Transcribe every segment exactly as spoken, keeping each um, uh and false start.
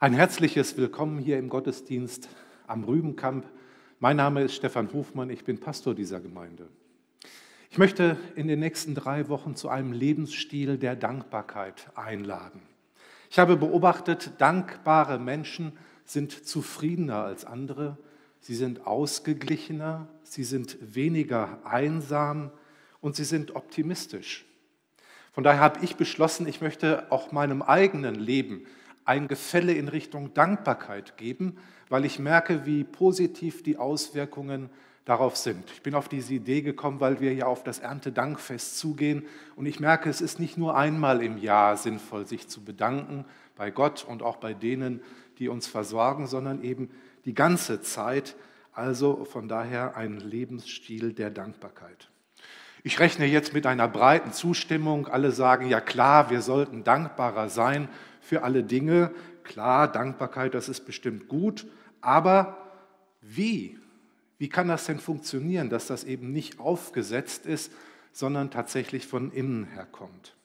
Ein herzliches Willkommen hier im Gottesdienst am Rübenkamp. Mein Name ist Stefan Hofmann, ich bin Pastor dieser Gemeinde. Ich möchte in den nächsten drei Wochen zu einem Lebensstil der Dankbarkeit einladen. Ich habe beobachtet, dankbare Menschen sind zufriedener als andere, sie sind ausgeglichener, sie sind weniger einsam und sie sind optimistisch. Von daher habe ich beschlossen, ich möchte auch meinem eigenen Leben ein Gefälle in Richtung Dankbarkeit geben, weil ich merke, wie positiv die Auswirkungen darauf sind. Ich bin auf diese Idee gekommen, weil wir ja auf das Erntedankfest zugehen und ich merke, es ist nicht nur einmal im Jahr sinnvoll, sich zu bedanken bei Gott und auch bei denen, die uns versorgen, sondern eben die ganze Zeit. Also von daher ein Lebensstil der Dankbarkeit. Ich rechne jetzt mit einer breiten Zustimmung. Alle sagen, ja klar, wir sollten dankbarer sein für alle Dinge. Klar, Dankbarkeit, das ist bestimmt gut. Aber wie? Wie kann das denn funktionieren, dass das eben nicht aufgesetzt ist, sondern tatsächlich von innen her kommt?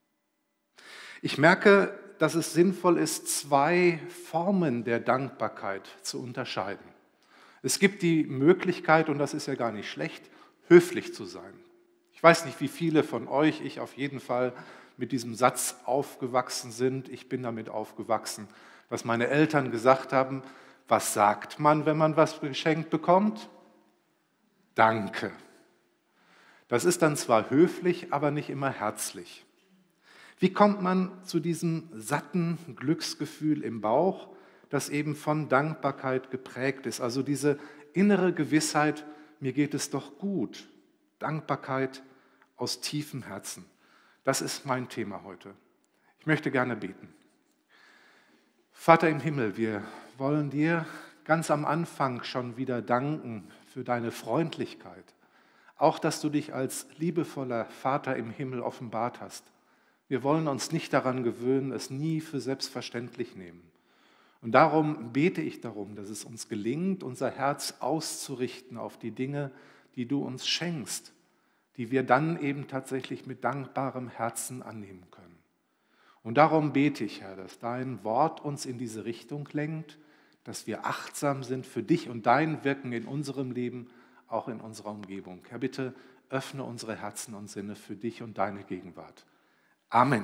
Ich merke, dass es sinnvoll ist, zwei Formen der Dankbarkeit zu unterscheiden. Es gibt die Möglichkeit, und das ist ja gar nicht schlecht, höflich zu sein. Ich weiß nicht, wie viele von euch, ich auf jeden Fall, mit diesem Satz aufgewachsen sind. Ich bin damit aufgewachsen, was meine Eltern gesagt haben. Was sagt man, wenn man was geschenkt bekommt? Danke. Das ist dann zwar höflich, aber nicht immer herzlich. Wie kommt man zu diesem satten Glücksgefühl im Bauch, das eben von Dankbarkeit geprägt ist? Also diese innere Gewissheit, mir geht es doch gut. Dankbarkeit aus tiefem Herzen. Das ist mein Thema heute. Ich möchte gerne beten. Vater im Himmel, wir wollen dir ganz am Anfang schon wieder danken für deine Freundlichkeit. Auch, dass du dich als liebevoller Vater im Himmel offenbart hast. Wir wollen uns nicht daran gewöhnen, es nie für selbstverständlich nehmen. Und darum bete ich darum, dass es uns gelingt, unser Herz auszurichten auf die Dinge, die du uns schenkst, die wir dann eben tatsächlich mit dankbarem Herzen annehmen können. Und darum bete ich, Herr, dass dein Wort uns in diese Richtung lenkt, dass wir achtsam sind für dich und dein Wirken in unserem Leben, auch in unserer Umgebung. Herr, bitte öffne unsere Herzen und Sinne für dich und deine Gegenwart. Amen.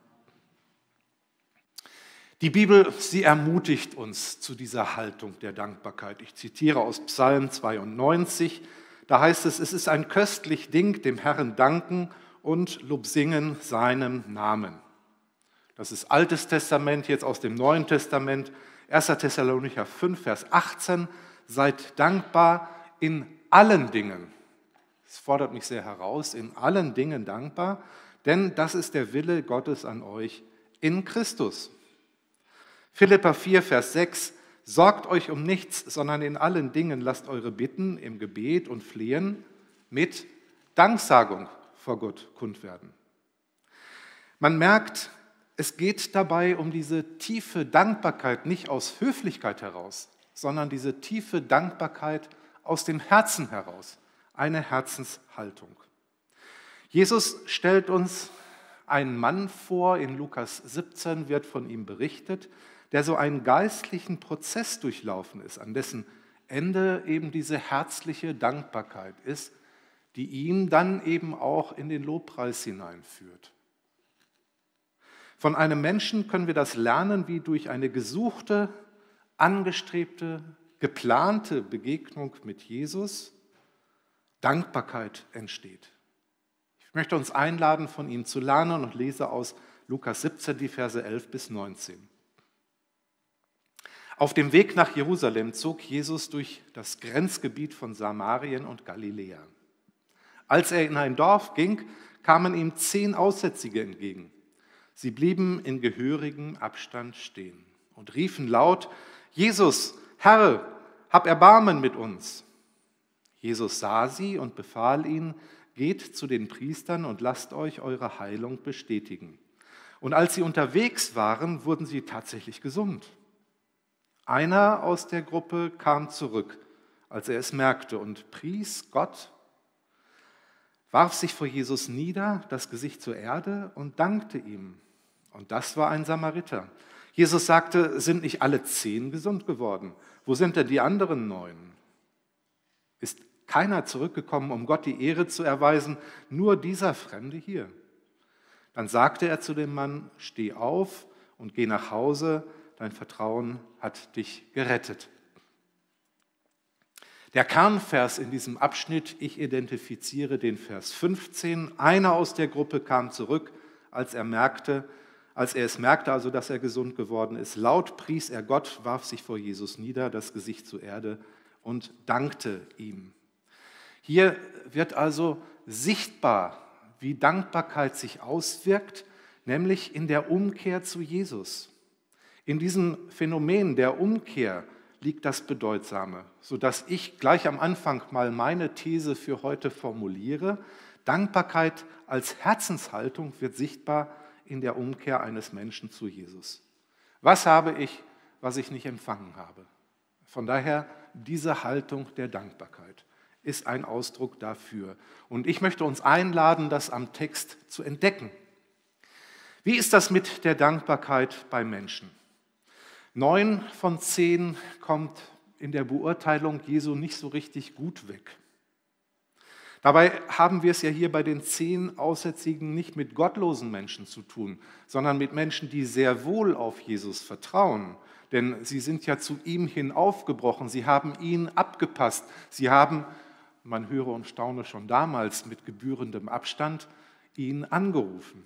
Die Bibel, sie ermutigt uns zu dieser Haltung der Dankbarkeit. Ich zitiere aus Psalm zweiundneunzig, da heißt es, es ist ein köstlich Ding, dem Herrn danken und Lob singen seinem Namen. Das ist Altes Testament, jetzt aus dem Neuen Testament, erster Thessalonicher fünf, Vers achtzehn. Seid dankbar in allen Dingen. Das fordert mich sehr heraus, in allen Dingen dankbar, denn das ist der Wille Gottes an euch in Christus. Philipper vier, Vers sechs. Sorgt euch um nichts, sondern in allen Dingen lasst eure Bitten im Gebet und Flehen mit Danksagung vor Gott kund werden. Man merkt, es geht dabei um diese tiefe Dankbarkeit nicht aus Höflichkeit heraus, sondern diese tiefe Dankbarkeit aus dem Herzen heraus, eine Herzenshaltung. Jesus stellt uns einen Mann vor, in Lukas siebzehn wird von ihm berichtet, der so einen geistlichen Prozess durchlaufen ist, an dessen Ende eben diese herzliche Dankbarkeit ist, die ihn dann eben auch in den Lobpreis hineinführt. Von einem Menschen können wir das lernen, wie durch eine gesuchte, angestrebte, geplante Begegnung mit Jesus Dankbarkeit entsteht. Ich möchte uns einladen, von ihm zu lernen und lese aus Lukas siebzehn die Verse elf bis neunzehn. Auf dem Weg nach Jerusalem zog Jesus durch das Grenzgebiet von Samarien und Galiläa. Als er in ein Dorf ging, kamen ihm zehn Aussätzige entgegen. Sie blieben in gehörigem Abstand stehen und riefen laut, Jesus, Herr, hab Erbarmen mit uns. Jesus sah sie und befahl ihnen, geht zu den Priestern und lasst euch eure Heilung bestätigen. Und als sie unterwegs waren, wurden sie tatsächlich gesund. Einer aus der Gruppe kam zurück, als er es merkte, und pries Gott, warf sich vor Jesus nieder, das Gesicht zur Erde und dankte ihm. Und das war ein Samariter. Jesus sagte, sind nicht alle zehn gesund geworden? Wo sind denn die anderen neun? Ist keiner zurückgekommen, um Gott die Ehre zu erweisen, nur dieser Fremde hier. Dann sagte er zu dem Mann, steh auf und geh nach Hause, dein Vertrauen hat dich gerettet. Der Kernvers in diesem Abschnitt, ich identifiziere den Vers fünfzehn. Einer aus der Gruppe kam zurück, als er merkte, als er es merkte, also dass er gesund geworden ist. Laut pries er Gott, warf sich vor Jesus nieder, das Gesicht zur Erde und dankte ihm. Hier wird also sichtbar, wie Dankbarkeit sich auswirkt, nämlich in der Umkehr zu Jesus. In diesem Phänomen der Umkehr liegt das Bedeutsame, sodass ich gleich am Anfang mal meine These für heute formuliere. Dankbarkeit als Herzenshaltung wird sichtbar in der Umkehr eines Menschen zu Jesus. Was habe ich, was ich nicht empfangen habe? Von daher, diese Haltung der Dankbarkeit ist ein Ausdruck dafür. Und ich möchte uns einladen, das am Text zu entdecken. Wie ist das mit der Dankbarkeit bei Menschen? Neun von zehn kommt in der Beurteilung Jesu nicht so richtig gut weg. Dabei haben wir es ja hier bei den zehn Aussätzigen nicht mit gottlosen Menschen zu tun, sondern mit Menschen, die sehr wohl auf Jesus vertrauen. Denn sie sind ja zu ihm hin aufgebrochen, sie haben ihn abgepasst, sie haben, man höre und staune schon damals mit gebührendem Abstand, ihn angerufen.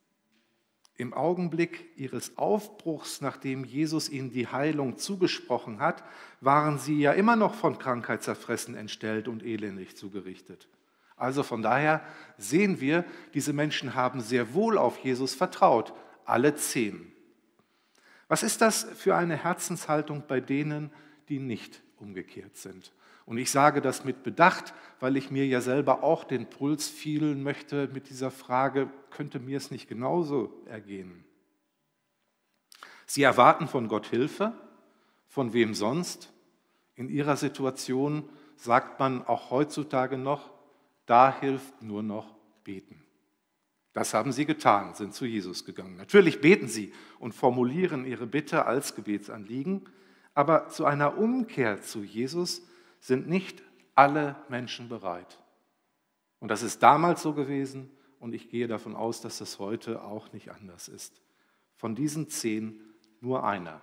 Im Augenblick ihres Aufbruchs, nachdem Jesus ihnen die Heilung zugesprochen hat, waren sie ja immer noch von Krankheit zerfressen, entstellt und elendig zugerichtet. Also von daher sehen wir, diese Menschen haben sehr wohl auf Jesus vertraut, alle zehn. Was ist das für eine Herzenshaltung bei denen, die nicht umgekehrt sind? Und ich sage das mit Bedacht, weil ich mir ja selber auch den Puls fühlen möchte mit dieser Frage, könnte mir es nicht genauso ergehen? Sie erwarten von Gott Hilfe, von wem sonst? In ihrer Situation sagt man auch heutzutage noch, da hilft nur noch beten. Das haben sie getan, sind zu Jesus gegangen. Natürlich beten sie und formulieren ihre Bitte als Gebetsanliegen, aber zu einer Umkehr zu Jesus sind nicht alle Menschen bereit. Und das ist damals so gewesen und ich gehe davon aus, dass das heute auch nicht anders ist. Von diesen zehn nur einer.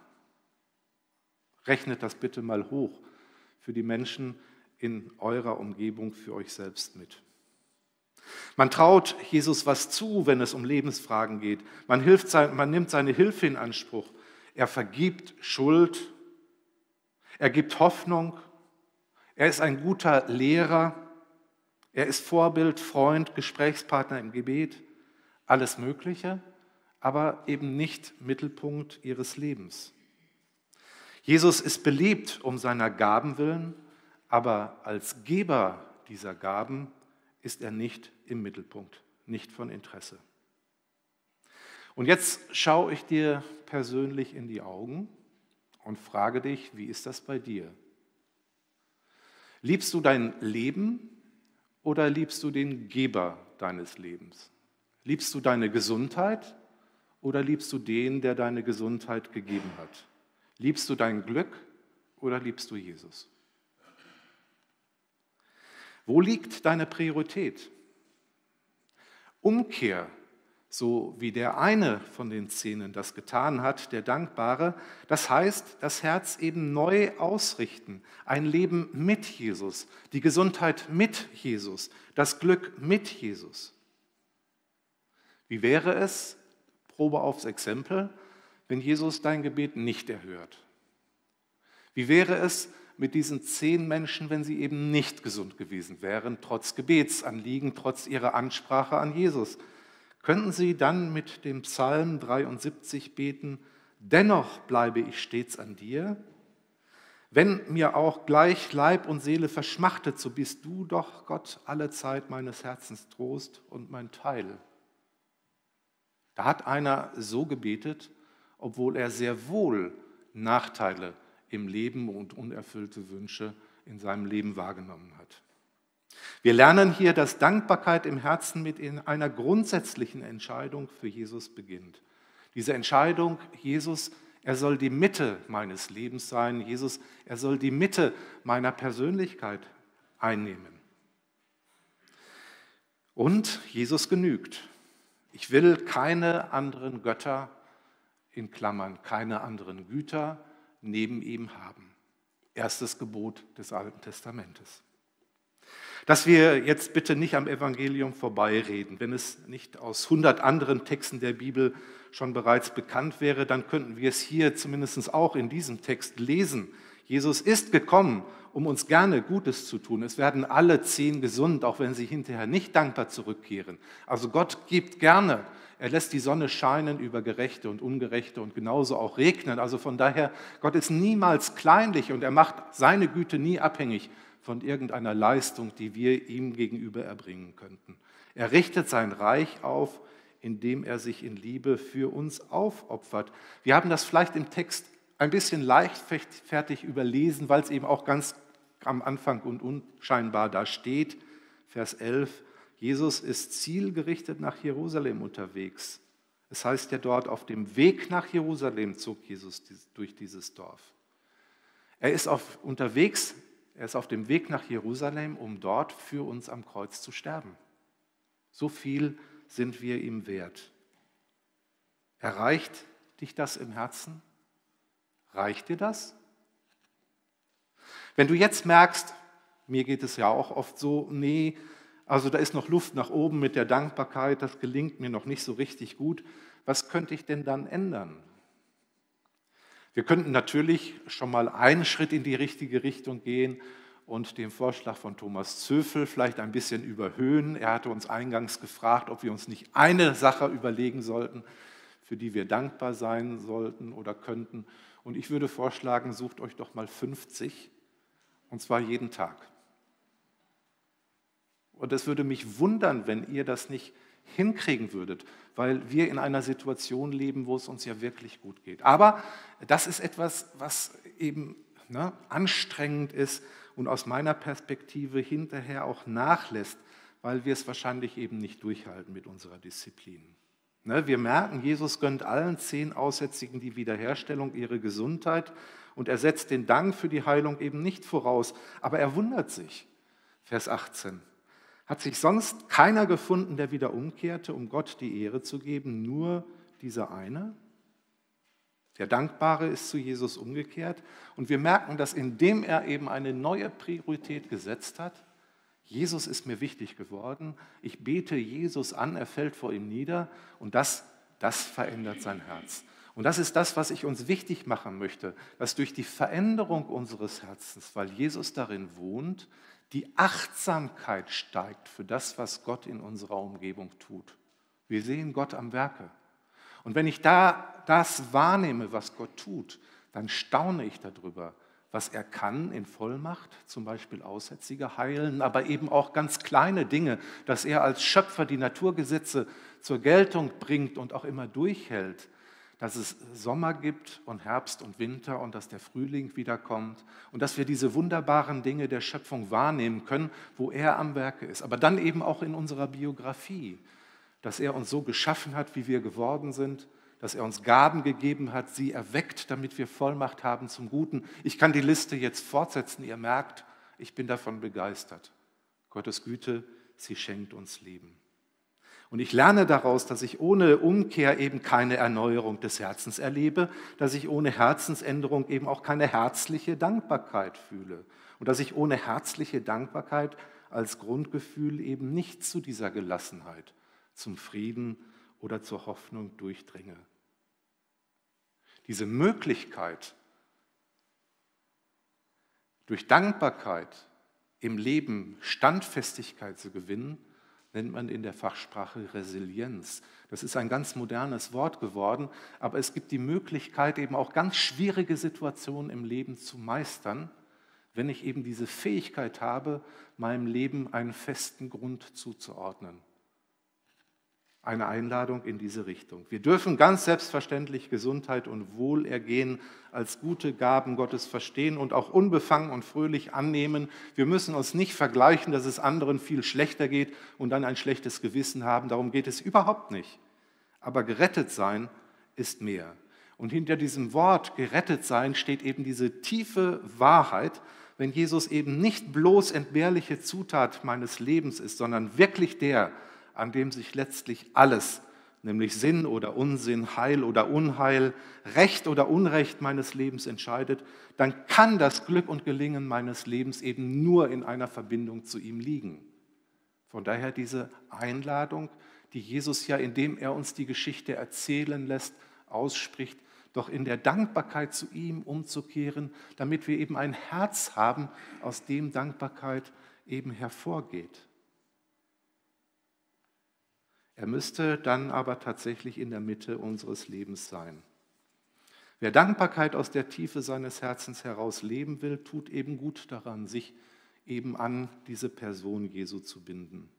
Rechnet das bitte mal hoch für die Menschen in eurer Umgebung, für euch selbst mit. Man traut Jesus was zu, wenn es um Lebensfragen geht. Man, hilft, man nimmt seine Hilfe in Anspruch. Er vergibt Schuld. Er gibt Hoffnung. Er ist ein guter Lehrer. Er ist Vorbild, Freund, Gesprächspartner im Gebet. Alles Mögliche, aber eben nicht Mittelpunkt ihres Lebens. Jesus ist beliebt um seiner Gaben willen, aber als Geber dieser Gaben ist er nicht im Mittelpunkt, nicht von Interesse. Und jetzt schaue ich dir persönlich in die Augen und frage dich, wie ist das bei dir? Liebst du dein Leben oder liebst du den Geber deines Lebens? Liebst du deine Gesundheit oder liebst du den, der deine Gesundheit gegeben hat? Liebst du dein Glück oder liebst du Jesus? Wo liegt deine Priorität? Umkehr, so wie der eine von den Zehnen das getan hat, der Dankbare, das heißt, das Herz eben neu ausrichten, ein Leben mit Jesus, die Gesundheit mit Jesus, das Glück mit Jesus. Wie wäre es, Probe aufs Exempel, wenn Jesus dein Gebet nicht erhört? Wie wäre es mit diesen zehn Menschen, wenn sie eben nicht gesund gewesen wären, trotz Gebetsanliegen, trotz ihrer Ansprache an Jesus? Könnten sie dann mit dem Psalm dreiundsiebzig beten, dennoch bleibe ich stets an dir? Wenn mir auch gleich Leib und Seele verschmachtet, so bist du doch, Gott, alle Zeit meines Herzens Trost und mein Teil. Da hat einer so gebetet, obwohl er sehr wohl Nachteile im Leben und unerfüllte Wünsche in seinem Leben wahrgenommen hat. Wir lernen hier, dass Dankbarkeit im Herzen mit einer grundsätzlichen Entscheidung für Jesus beginnt. Diese Entscheidung, Jesus Er soll die Mitte meines Lebens sein, Jesus. Er soll die Mitte meiner Persönlichkeit einnehmen. Und Jesus genügt. Ich will keine anderen Götter, in Klammern, keine anderen Güter neben ihm haben. Erstes Gebot des Alten Testamentes. Dass wir jetzt bitte nicht am Evangelium vorbeireden. Wenn es nicht aus hundert anderen Texten der Bibel schon bereits bekannt wäre, dann könnten wir es hier zumindest auch in diesem Text lesen. Jesus ist gekommen, um uns gerne Gutes zu tun. Es werden alle zehn gesund, auch wenn sie hinterher nicht dankbar zurückkehren. Also Gott gibt gerne. Er lässt die Sonne scheinen über Gerechte und Ungerechte und genauso auch regnen. Also von daher, Gott ist niemals kleinlich und er macht seine Güte nie abhängig von irgendeiner Leistung, die wir ihm gegenüber erbringen könnten. Er richtet sein Reich auf, indem er sich in Liebe für uns aufopfert. Wir haben das vielleicht im Text ein bisschen leichtfertig überlesen, weil es eben auch ganz am Anfang und unscheinbar da steht. Vers elf, Jesus ist zielgerichtet nach Jerusalem unterwegs. Es heißt ja dort, auf dem Weg nach Jerusalem zog Jesus durch dieses Dorf. Er ist auf, unterwegs, er ist auf dem Weg nach Jerusalem, um dort für uns am Kreuz zu sterben. So viel sind wir ihm wert. Erreicht dich das im Herzen? Reicht dir das? Wenn du jetzt merkst, mir geht es ja auch oft so, nee, also da ist noch Luft nach oben mit der Dankbarkeit, das gelingt mir noch nicht so richtig gut, was könnte ich denn dann ändern? Wir könnten natürlich schon mal einen Schritt in die richtige Richtung gehen und den Vorschlag von Thomas Zöfel vielleicht ein bisschen überhöhen. Er hatte uns eingangs gefragt, ob wir uns nicht eine Sache überlegen sollten, für die wir dankbar sein sollten oder könnten. Und ich würde vorschlagen, sucht euch doch mal fünfzig, und zwar jeden Tag. Und es würde mich wundern, wenn ihr das nicht hinkriegen würdet, weil wir in einer Situation leben, wo es uns ja wirklich gut geht. Aber das ist etwas, was eben ne, anstrengend ist und aus meiner Perspektive hinterher auch nachlässt, weil wir es wahrscheinlich eben nicht durchhalten mit unserer Disziplin. Ne, wir merken, Jesus gönnt allen zehn Aussätzigen die Wiederherstellung ihrer Gesundheit und er setzt den Dank für die Heilung eben nicht voraus, aber er wundert sich. Vers achtzehn. Hat sich sonst keiner gefunden, der wieder umkehrte, um Gott die Ehre zu geben, nur dieser eine? Der Dankbare ist zu Jesus umgekehrt und wir merken, dass indem er eben eine neue Priorität gesetzt hat, Jesus ist mir wichtig geworden, ich bete Jesus an, er fällt vor ihm nieder und das, das verändert sein Herz. Und das ist das, was ich uns wichtig machen möchte, dass durch die Veränderung unseres Herzens, weil Jesus darin wohnt, die Achtsamkeit steigt für das, was Gott in unserer Umgebung tut. Wir sehen Gott am Werke. Und wenn ich da das wahrnehme, was Gott tut, dann staune ich darüber, was er kann in Vollmacht, zum Beispiel Aussätzige heilen, aber eben auch ganz kleine Dinge, dass er als Schöpfer die Naturgesetze zur Geltung bringt und auch immer durchhält, dass es Sommer gibt und Herbst und Winter und dass der Frühling wiederkommt und dass wir diese wunderbaren Dinge der Schöpfung wahrnehmen können, wo er am Werke ist. Aber dann eben auch in unserer Biografie, dass er uns so geschaffen hat, wie wir geworden sind, dass er uns Gaben gegeben hat, sie erweckt, damit wir Vollmacht haben zum Guten. Ich kann die Liste jetzt fortsetzen, ihr merkt, ich bin davon begeistert. Gottes Güte, sie schenkt uns Leben. Und ich lerne daraus, dass ich ohne Umkehr eben keine Erneuerung des Herzens erlebe, dass ich ohne Herzensänderung eben auch keine herzliche Dankbarkeit fühle und dass ich ohne herzliche Dankbarkeit als Grundgefühl eben nicht zu dieser Gelassenheit, zum Frieden oder zur Hoffnung durchdringe. Diese Möglichkeit, durch Dankbarkeit im Leben Standfestigkeit zu gewinnen, nennt man in der Fachsprache Resilienz. Das ist ein ganz modernes Wort geworden, aber es gibt die Möglichkeit, eben auch ganz schwierige Situationen im Leben zu meistern, wenn ich eben diese Fähigkeit habe, meinem Leben einen festen Grund zuzuordnen. Eine Einladung in diese Richtung. Wir dürfen ganz selbstverständlich Gesundheit und Wohlergehen als gute Gaben Gottes verstehen und auch unbefangen und fröhlich annehmen. Wir müssen uns nicht vergleichen, dass es anderen viel schlechter geht und dann ein schlechtes Gewissen haben. Darum geht es überhaupt nicht. Aber gerettet sein ist mehr. Und hinter diesem Wort gerettet sein steht eben diese tiefe Wahrheit, wenn Jesus eben nicht bloß entbehrliche Zutat meines Lebens ist, sondern wirklich der, an dem sich letztlich alles, nämlich Sinn oder Unsinn, Heil oder Unheil, Recht oder Unrecht meines Lebens entscheidet, dann kann das Glück und Gelingen meines Lebens eben nur in einer Verbindung zu ihm liegen. Von daher diese Einladung, die Jesus ja, indem er uns die Geschichte erzählen lässt, ausspricht, doch in der Dankbarkeit zu ihm umzukehren, damit wir eben ein Herz haben, aus dem Dankbarkeit eben hervorgeht. Er müsste dann aber tatsächlich in der Mitte unseres Lebens sein. Wer Dankbarkeit aus der Tiefe seines Herzens heraus leben will, tut eben gut daran, sich eben an diese Person Jesu zu binden.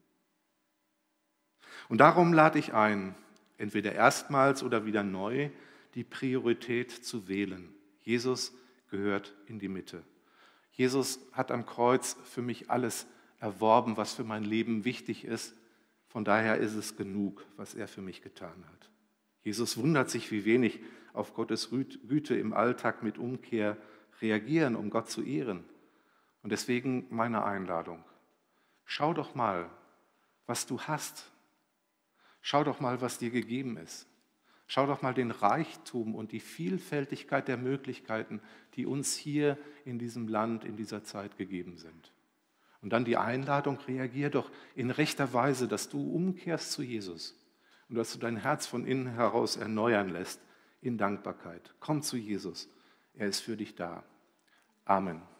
Und darum lade ich ein, entweder erstmals oder wieder neu, die Priorität zu wählen. Jesus gehört in die Mitte. Jesus hat am Kreuz für mich alles erworben, was für mein Leben wichtig ist. Von daher ist es genug, was er für mich getan hat. Jesus wundert sich, wie wenig auf Gottes Güte im Alltag mit Umkehr reagieren, um Gott zu ehren. Und deswegen meine Einladung. Schau doch mal, was du hast. Schau doch mal, was dir gegeben ist. Schau doch mal den Reichtum und die Vielfältigkeit der Möglichkeiten, die uns hier in diesem Land, in dieser Zeit gegeben sind. Und dann die Einladung, reagier doch in rechter Weise, dass du umkehrst zu Jesus und dass du dein Herz von innen heraus erneuern lässt in Dankbarkeit. Komm zu Jesus, er ist für dich da. Amen.